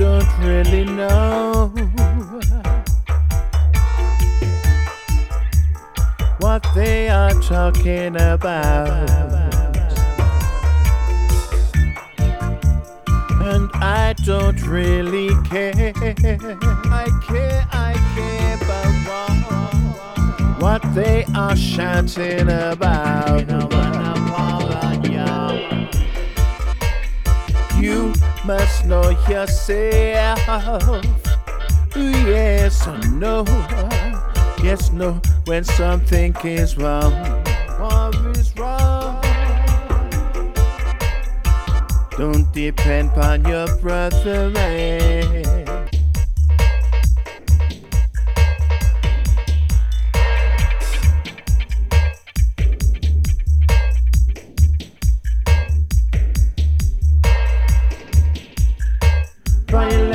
don't really know what they are talking about. And I don't really care. I care about what they are shouting about. You must know yourself. Yes or no. Yes, no, when something is wrong. What is wrong? Don't depend on your brother, man. Brian